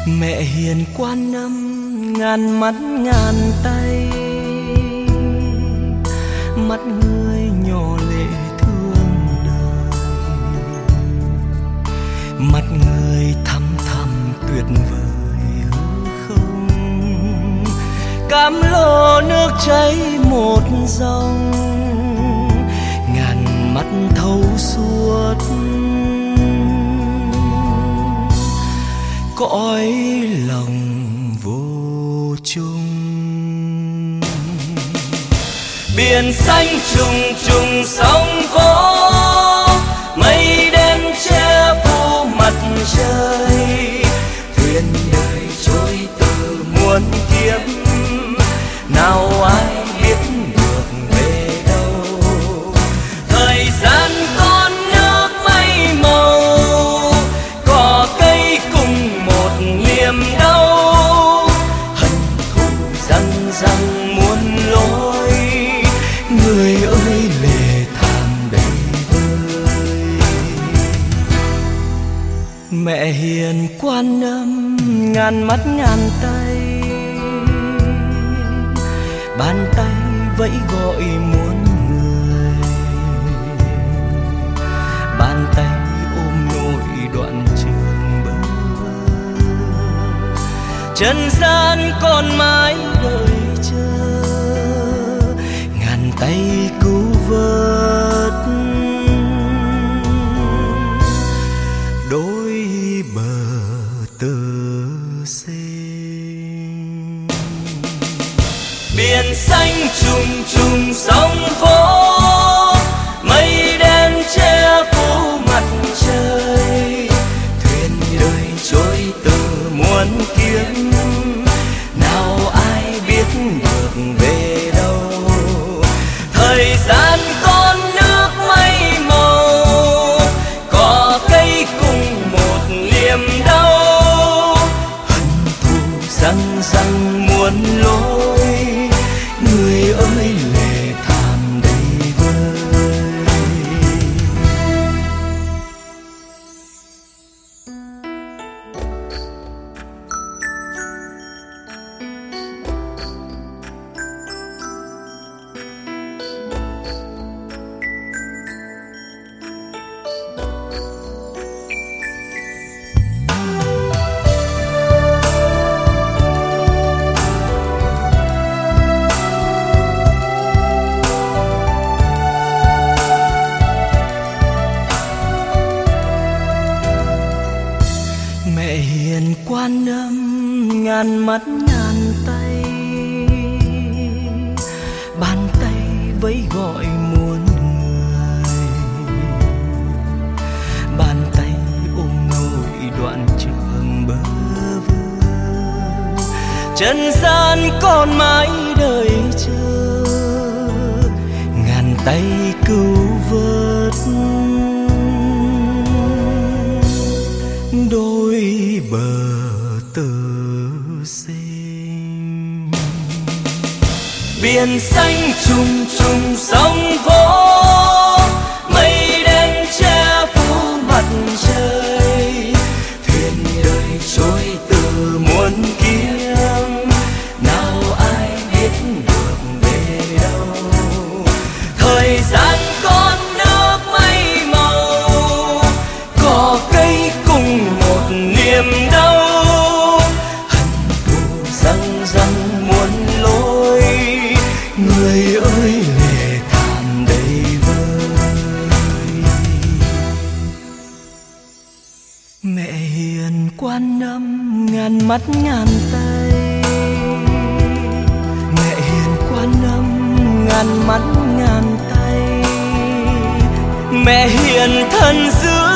Mẹ hiền Quan Âm, ngàn mắt ngàn tay, mắt người nhỏ lệ thương đời, mắt người thăm thẳm tuyệt vời hư không. Cam lồ nước chảy một dòng, ngàn mắt thấu suốt cõi lòng vô chung. Biển xanh trùng trùng sóng vỗ, mây đen che phủ mặt trời. Thuyền đời trôi từ muôn kiếp, nào ai biết được về đâu. Thời gian con nước mây màu, cỏ cây cùng một niềm đau. Hận thù răng răng muôn lối, người ơi lệ thảm đầy vơi. Mẹ hiền Quan Âm, ngàn mắt ngàn tay, bàn tay vẫy gọi muôn người, bàn tay ôm nỗi đoạn trường bơ. Trần gian còn mãi đợi chờ, ngàn tay cứu vớt đôi bờ tơ xinh. Biển xanh trùng trùng sóng vỗ, mây đen che phủ mặt trời. Thuyền đời trôi từ muôn kiếp, nào ai biết được về đâu. Thời gian con nước mây màu, cỏ cây cùng một niềm đau. Hận thù răng răng muôn lối, người ơi lệ thảm đầy vơi. Mẹ hiền Quan Âm, ngàn mắt ngàn tay, bàn tay vẫy gọi muôn người, bàn tay ôm nỗi đoạn trường bơ vơ. Trần gian còn mãi đợi chờ, ngàn tay cứu vớt đôi bờ tơ xinh. Biển xanh trùng trùng sóng vỗ, mây đen che phủ mặt trời. Thuyền đời trôi từ muôn kiếp, nào ai biết được về đâu. Thời gian con nước mây màu, cỏ cây cùng một niềm đau. Hận thù răng răng muôn lối, người ơi lệ thảm đầy vơi. Mẹ hiền Quan Âm, ngàn mắt ngàn tay, mẹ hiền Quan Âm, ngàn mắt ngàn tay. Mẹ hiền thân giữ